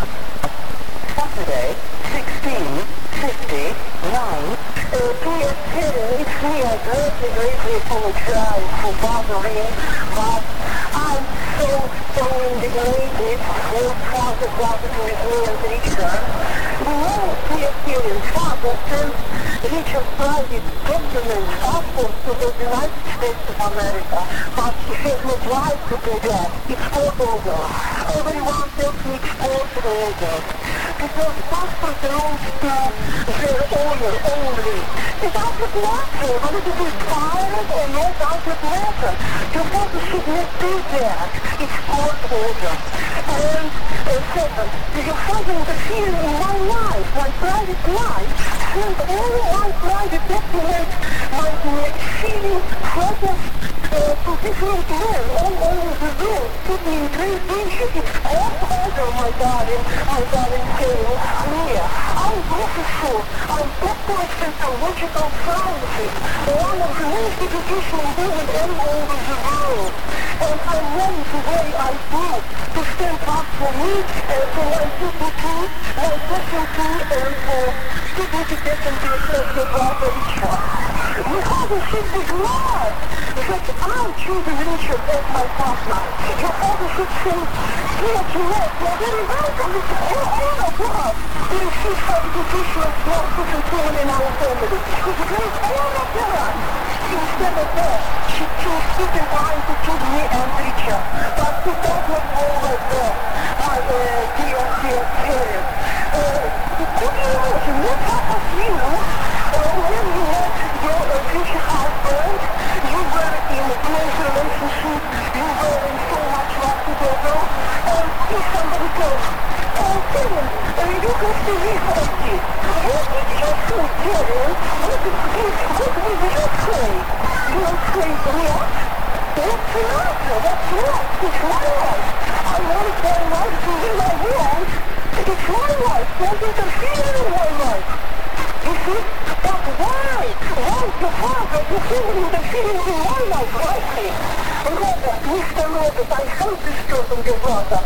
Saturday, 16:59. It's me. I greatly apologize for bothering, but I'm so indignated with Father with me and Richard. We know PSP's father sent Richard private documents, passports to the United States of America, but he has no right to do that. It's court order. Everyone tells me it's court order. Because passport belongs to their owner only. It doesn't matter whether it is expired or not, doesn't matter. Your father should not do that. It's court order. And second, your father interfered in my life, my private life, and all my private documents, my feeling, photos, to different men all over the world, put me in great danger. It's court order, my darling Taylor. I'm professor. I'm doctorate in theological sciences, one of the most educational women all over the world. And I'm ready the way I do to stand up for me and for my people too, my person too, and for significant of the brother Richard. We should be glad that I'm choosing Richard as my partner. Your father should say, dear Jeanette, you're very welcome. You're all of us. To receive some educational classes and so on in our family. It's a great honor for us. Instead of that, she chose to divine to choose me and Richard. But it does not go like that, my dear parents. Could you imagine what happened to you when you met your future husband? You were in a close relationship, you were in so much love together, and if somebody goes, oh, Kevin, you can still be happy. What did you say, Kevin? What did you say? You don't say what? What's the matter? That's right. It's my life. I want my life to be my want. It's my life. Don't interfere in my life. You see? But why? Why the father is interfering in my life rightly? Robert, Mr. Robert, I hate this person, your brother.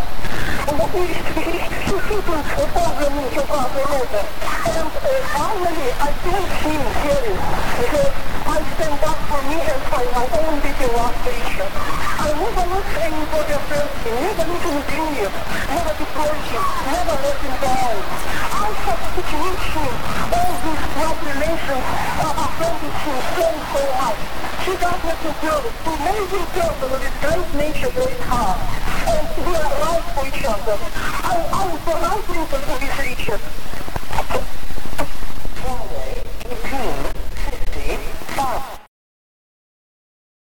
You people bother me, your brother Robert. And finally, I thank him, Jerry, because I stand up for me and for my own little aspiration. I never let anybody offend him, never let him grieve, never depress him, never let him down. I substitute him. All these rough relations offended him so much. She does not deserve it. An amazing person with his great nature, great heart. And we are right for each other. I'm for right people for this Richard.